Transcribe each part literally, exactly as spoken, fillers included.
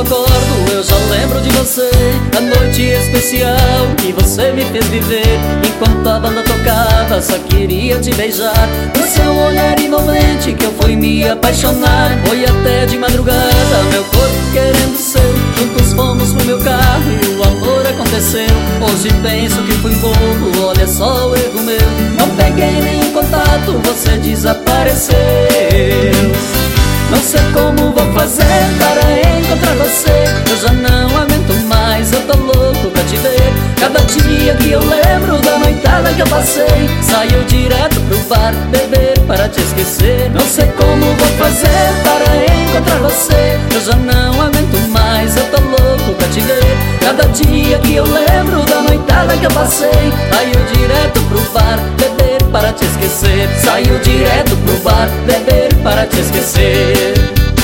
acordo eu já lembro de você, a noite especial que você me fez viver. Enquanto a banda tocava só queria te beijar, o seu olhar envolvente que eu fui me apaixonar. Foi até de madrugada, meu corpo querendo seu, juntos fomos pro meu carro e o amor aconteceu. Hoje penso que fui bobo, olha só o erro meu, não peguei nenhum contato, você desapareceu. Não sei como vou fazer para encontrar você, eu já não aguento mais, eu tô louco pra te ver. Cada dia que eu lembro da noitada que eu passei, saio direto pro bar beber para te esquecer. Não sei como vou fazer para encontrar você, eu já não aguento mais, eu tô louco pra te ver. Cada dia que eu lembro da noitada que eu passei, saio direto pro bar beber para te esquecer. Saio direto pro bar beber para te esquecer.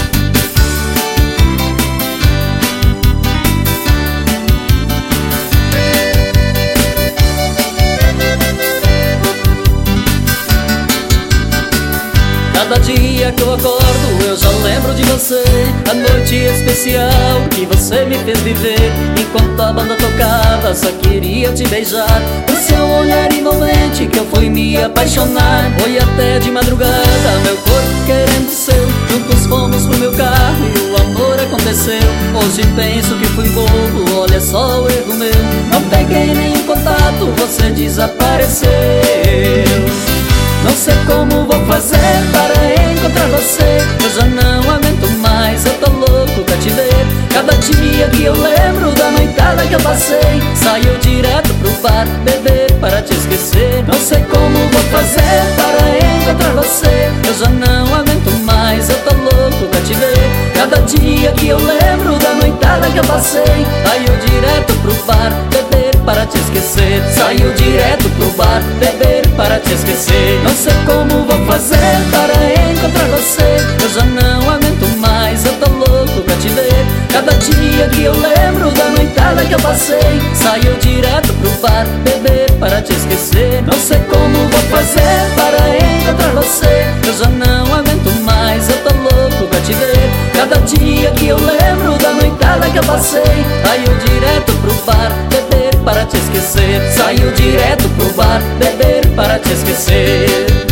Cada dia que eu acordo eu já lembro de você, a noite especial que você me fez viver. Enquanto a banda tocava só queria te beijar, o seu olhar envolvente que eu fui me apaixonar. Foi até de madrugada, meu corpo querendo seu, juntos fomos pro meu carro e o amor aconteceu. Hoje penso que fui bobo, olha só o erro meu, não peguei nenhum contato, você desapareceu. Não sei como vou fazer para encontrar você, eu já não aguento mais, eu tô louco pra te ver. Cada dia que eu lembro da noitada que eu passei, saio direto pro bar beber para te esquecer. Não sei como vou fazer para encontrar você, eu já não aguento mais, eu tô louco pra te ver. Cada dia que eu lembro da noitada que eu passei, saio direto pro bar beber para te esquecer. Saio direto pro bar beber para te esquecer. Não sei como vou fazer para encontrar você, eu já não aguento mais, eu tô louco pra te ver. Cada dia que eu lembro da noitada que eu passei, saio direto pro bar beber para te esquecer. Não sei como vou fazer para encontrar você, eu já não aguento mais, eu tô louco pra te ver. Cada dia que eu lembro da noitada que eu passei, saio direto pro bar beber para te esquecer. Saio direto pro bar beber para te esquecer.